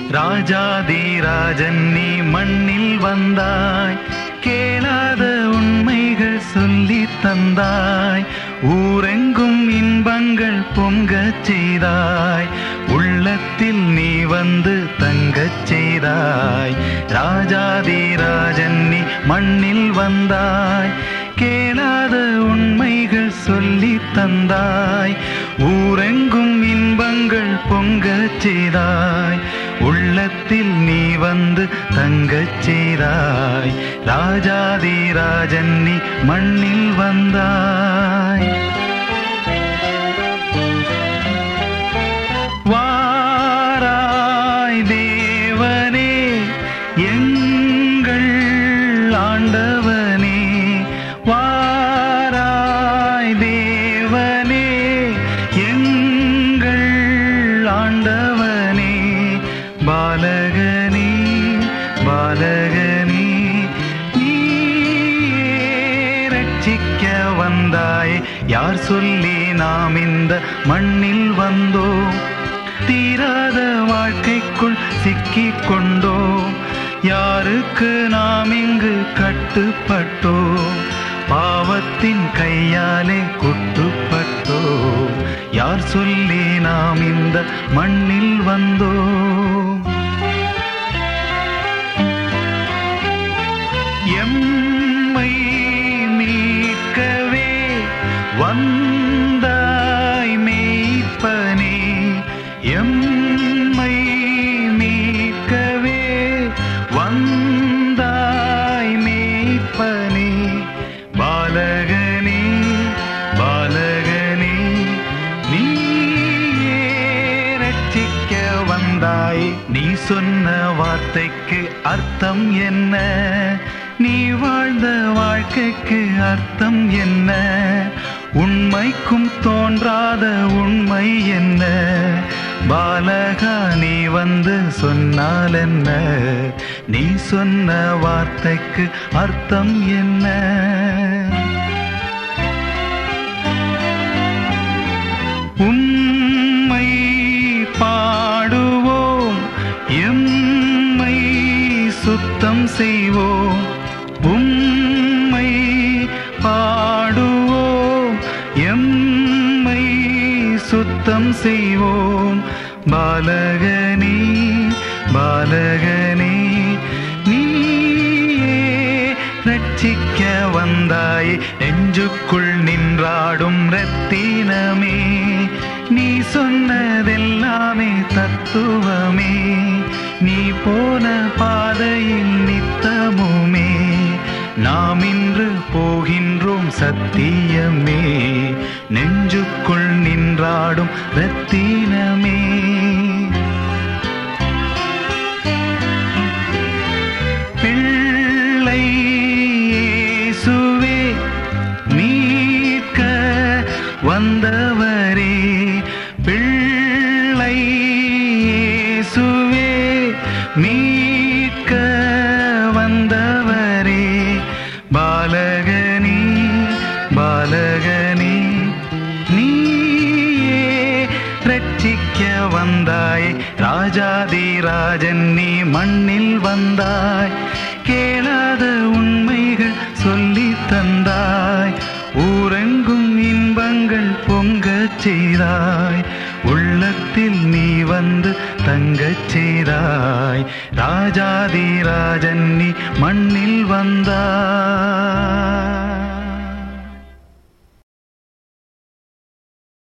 ராஜாதி ராஜன் நீ மண்ணில் வந்தாய், கேளாத உண்மைகள் சொல்லி தந்தாய், ஊரெங்கும் இன்பங்கள் பொங்கச் செய்தாய், உள்ளத்தில் நீ வந்து தங்கச் செய்தாய். ராஜாதி ராஜன் நீ மண்ணில் வந்தாய், கேளாத உண்மைகள் சொல்லி தந்தாய், ஊரெங்கும் இன்பங்கள் பொங்கச் செய்தாய், உள்ளத்தில் நீ வந்து தங்கச் செய்தாய். ராஜாதி ராஜன் நீ மண்ணில் வந்தாய். வாராய் தேவனே எங்கள் ஆண்டவனே, வாராய் தேவனே எங்கள் ஆண்டவனே, பாலகனே பாலகனே நீயே ரட்சிக்க வந்தாய். யார் சொல்லி நாம் இந்த மண்ணில் வந்தோம், தீராத வாழ்க்கைக்குள் சிக்கிக் கொண்டோம், யாருக்கு நாம் இங்கு கட்டுப்பட்டோம், பாவத்தின் கையாலே குட்டுப்பட்டோம். யார் சொல்லி நாம் இந்த மண்ணில் வந்தோம். எம்மை மீட்கவே வந்தாய் மேய்ப்பனே, எம்மை மீட்கவே வந்தாய் மேய்ப்பனே, பாலகனே பாலகனே நீயே ரட்சிக்க வந்தாய். நீ சொன்ன வார்த்தைக்கு அர்த்தம் என்ன, நீ வாழ்ந்த வாழ்க்கைக்கு அர்த்தம் என்ன, உண்மைக்கும் தோன்றாத உண்மை என்ன, பாலகா நீ வந்து சொன்னால் என்ன, நீ சொன்ன வார்த்தைக்கு அர்த்தம் என்ன. உம்மை பாடுவோம், எம்மை சுத்தம் செய்வோம், உம்மை பாடுவோம், எம்மை சுத்தம் செய்வோம், பாலகனே பாலகனே நீயே ரட்சிக்க வந்தாய். நெஞ்சுக்குள் நின்றாடும் ரத்தினமே, நீ சொன்னதெல்லாமே தத்துவமே, நீ போன பாதையில் நித்தமுமே, நாம் இன்று போகின்றோம் சத்தியமே, நெஞ்சுக்குள் நின்றாடும் ரத்தினமே. பிள்ளை இயேசுவே மீட்க வந்தவரே, பிள்ளை இயேசுவே மீட்க வந்தவரே, பாலகனே பாலகனே நீயே ரட்சிக்க வந்தாய். ராஜாதி ராஜன் நீ மண்ணில் வந்தாய், கேளாத உண்மைகள் சொல்லி தந்தாய், ஊரெங்கும் இன்பங்கள் பொங்கச் செய்தாய், உள்ளத்தில் நீ வந்து தங்கச் செய்தாய். ராஜாதி ராஜன் நீ மண்ணில் வந்தாய்.